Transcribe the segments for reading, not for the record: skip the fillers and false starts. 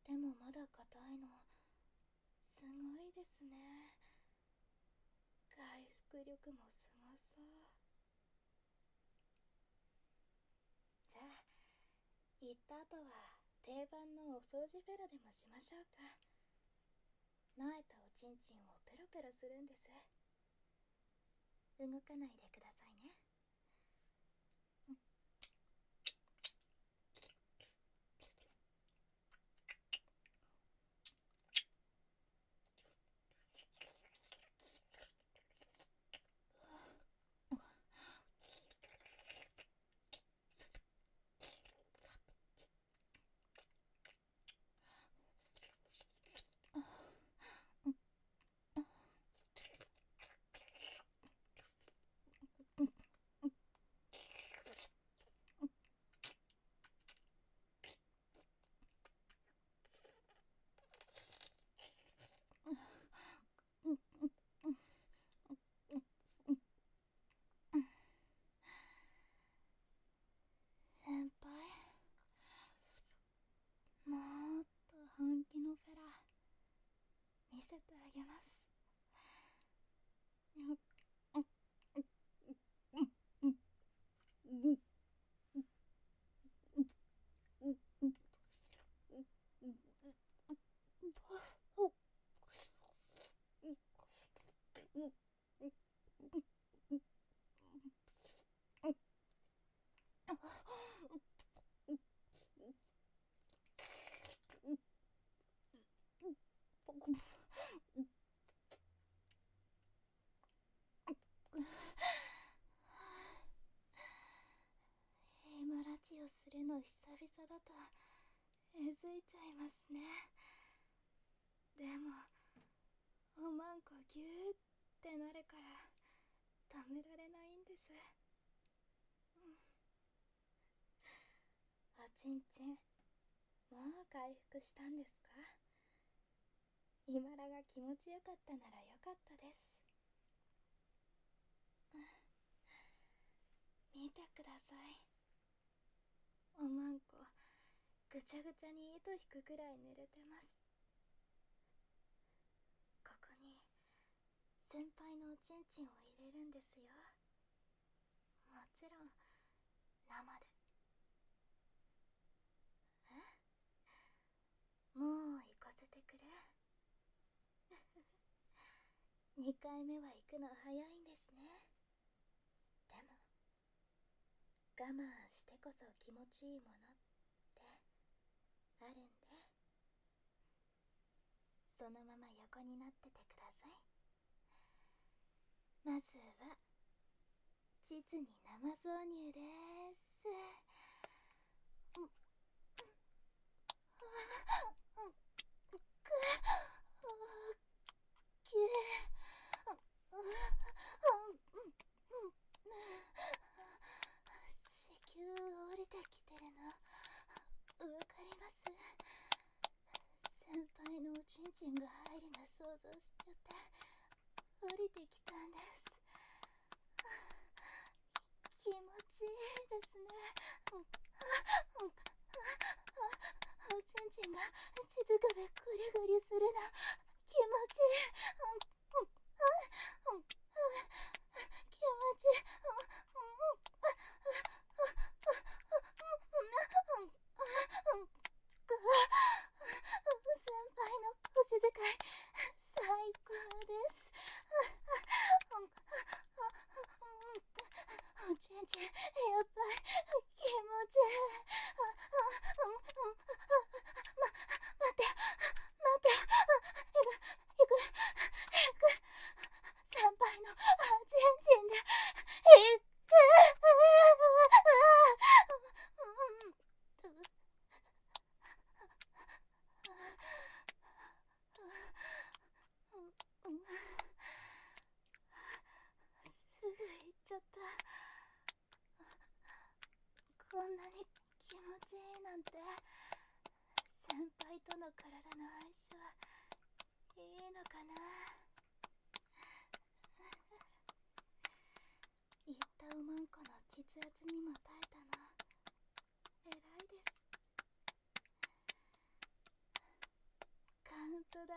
でもまだ硬いの、すごいですね。回復力もすごそう。じゃあ、行った後は定番のお掃除ペロでもしましょうか。慣れたおちんちんをペロペロするんです。動かないでくださいね。先輩、もっと本気のフェラ見せてあげます。今ラジオするの久々だとえずいちゃいますね。でもおまんこギューってなるから止められないんです。おちんちん、もう回復したんですか？今らが気持ちよかったならよかったです。見てください。おまんこぐちゃぐちゃに糸引くくらい濡れてます。ここに先輩のおちんちんを入れるんですよ。もちろん生で。もう行かせてくれ。2回目は行くの早いんですね。でも我慢してこそ気持ちいいものってあるんで、そのまま横になっててください。まずは膣に生挿入です。子宮降りてきてるのわかります？先輩のおちんちんが入るの想像しちゃって降りてきたんです。気持ちいいですね。おちんちんが静かでグリグリするの気持ちいい。気持ちいい。先輩のお静かい最高です。おちんちんやっぱり気持ちいい。待って待って、行く先輩のおちんちんで行く。すぐ行っちゃった。こんなに気持ちいいなんて。先輩との体の相性いいのかな。言ったおまんこの実圧にも耐えたの偉いです。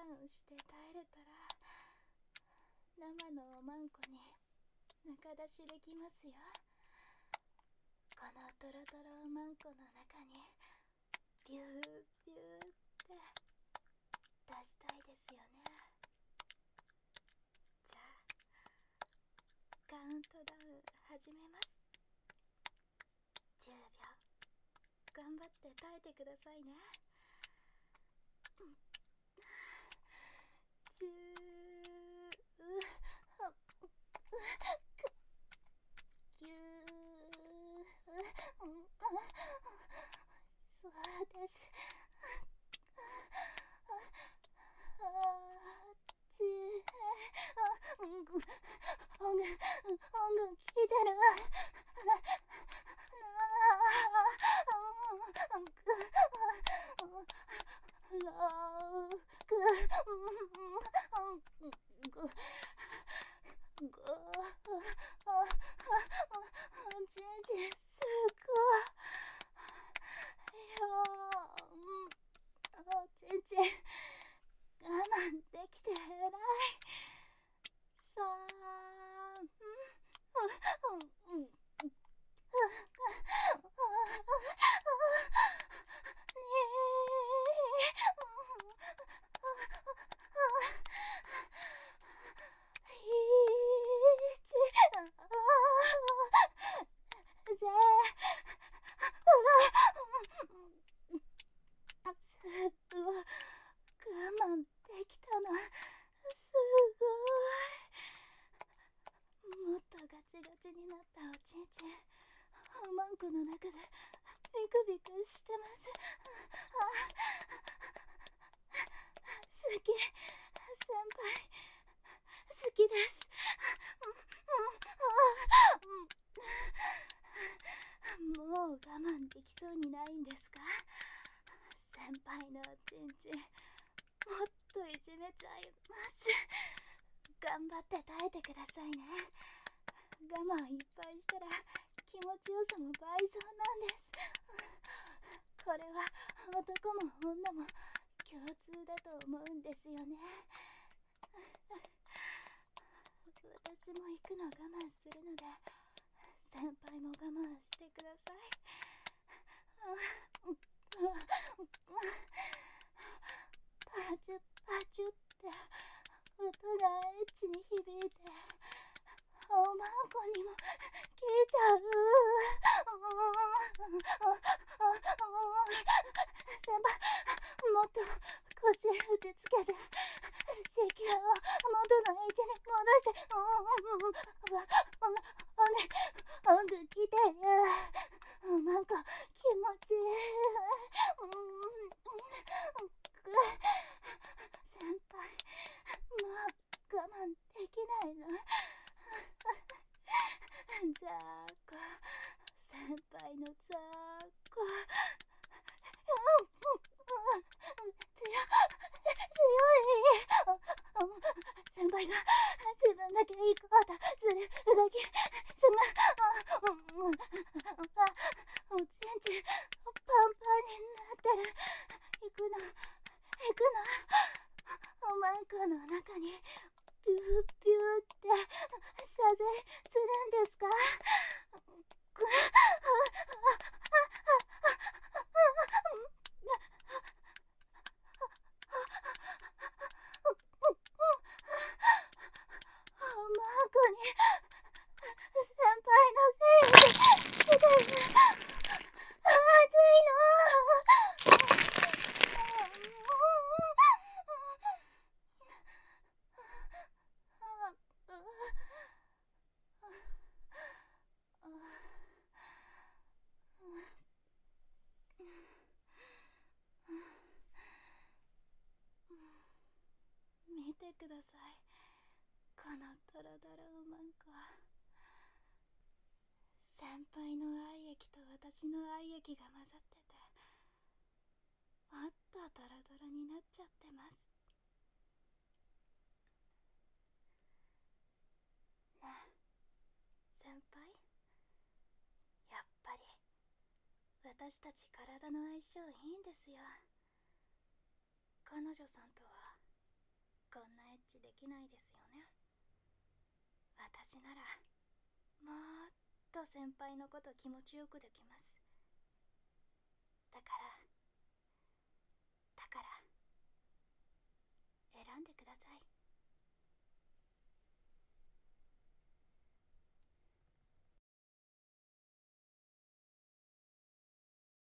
して耐えれたら生のおまんこに中出しできますよ。このトロトロおまんこの中にビュービューって出したいですよね。じゃあカウントダウン始めます。10秒頑張って耐えてくださいね。10、9、そうです。音楽聞いてる。すごいよ。全然我慢できて偉い。我慢できたのすごい。もっとガチガチになったおちんちんおまんこの中でビクビクしてます。好き、先輩好きです。もう我慢できそうにないんですか？先輩のおちんちんもっといじめちゃいます。頑張って耐えてくださいね。我慢いっぱいしたら気持ちよさも倍増なんです。これは男も女も共通だと思うんですよね。私も行くの我慢するので先輩も我慢してください。パチュパチュって音がエッチに響いておまんこにも聞いちゃう。先輩もっと腰打ちつけて子宮を元の位置に戻して。音楽来てる。おまんこ気持ちいい。先輩もう我慢できないの。ザーコ先輩のザーコ強い。先輩が自分だけ行こうとする動き、そんなおちんちんパンパンになってる。行くのおまんこの中にピューピューって射精するんですか？おまんこに先輩のせいに来てる。熱いの。見てください、このドロドロおまんこ。先輩の愛液と私の愛液が混ざっててもっとドロドロになっちゃってます。ねえ先輩、やっぱり私たち体の相性いいんですよ。彼女さんとはこんなエッチできないですよね。私ならもっと先輩のこと気持ちよくできます。だから選んでください。